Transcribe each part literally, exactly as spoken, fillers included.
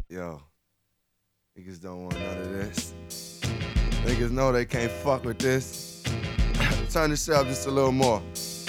Yo, niggas don't want none of this. Niggas know they can't fuck with this. Turn this shit up just a little more.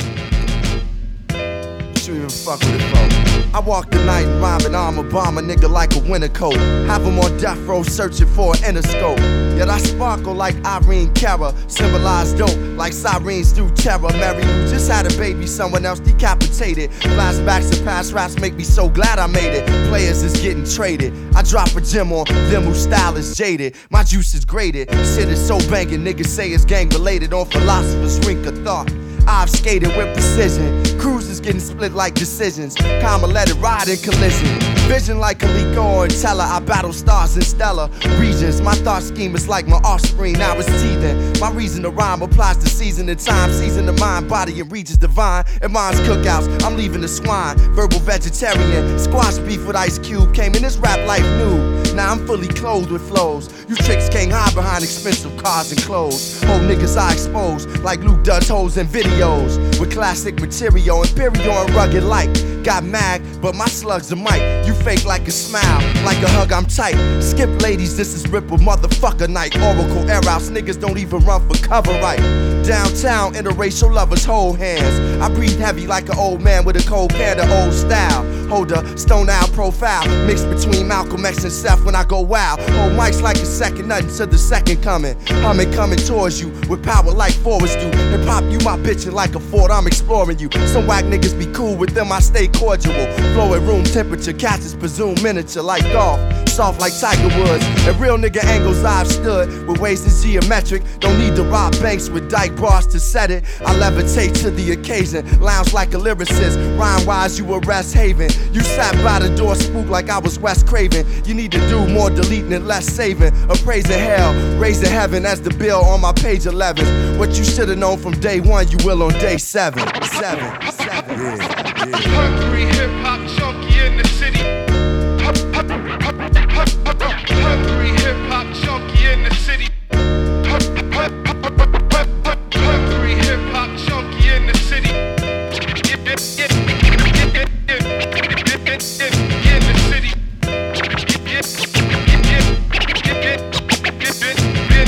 What you even fuck with it for? I walk the night and rhyme and armor bomb a nigga like a winter coat. Have him on death row searching for an interscope. Yet I sparkle like Irene Cara, symbolize dope like sirens through terror. Mary who just had a baby, someone else decapitated. Flashbacks and past raps make me so glad I made it. Players is getting traded. I drop a gem on them whose style is jaded. My juice is grated. Shit is so banging, niggas say it's gang related on philosopher's rink of thought. I've skated with precision. Cruises getting split like decisions. Karma let it ride in collision. Vision like Kaliko or Intella. I battle stars in stellar regions. My thought scheme is like my offspring, now it's teething. My reason to rhyme applies to season and time. Season the mind, body, and regions divine. In mine's cookouts, I'm leaving the swine. Verbal vegetarian. Squash beef with Ice Cube. Came in this rap life new. Now I'm fully clothed with flows. You tricks can't hide behind expensive cars and clothes. Whole niggas I expose like Luke does hoes in videos. With classic material, imperial and rugged like. Got mag, but my slug's a mic. You fake like a smile, like a hug I'm tight. Skip ladies, this is Ripple motherfucker night. Oracle air outs, niggas don't even run for cover right. Downtown, interracial lovers hold hands. I breathe heavy like an old man with a cold can of old style. Hold a stone out profile, mixed between Malcolm X and Seth when I go wild. Hold mics like a second, nothing to the second coming. Humming coming towards you with power like Forrest do. Hip hop, you my bitch and like a Ford, I'm exploring you. Some whack niggas be cool with them, I stay cordial. Flow at room temperature, catches presume miniature like golf. Soft like Tiger Woods. At real nigga angles I've stood with ways that's geometric. Don't need to rob banks with dyke bars to set it. I levitate to the occasion, lounge like a lyricist. Rhyme wise, you a rest haven. You sat by the door spooked like I was Wes Craven. You need to do more deleting and less saving. Appraising hell, raising heaven as the bill on my page eleven. What you should've known from day one, you will on day seven. Seven, seven. Yeah, yeah. Hungry hip hop junkie in the city.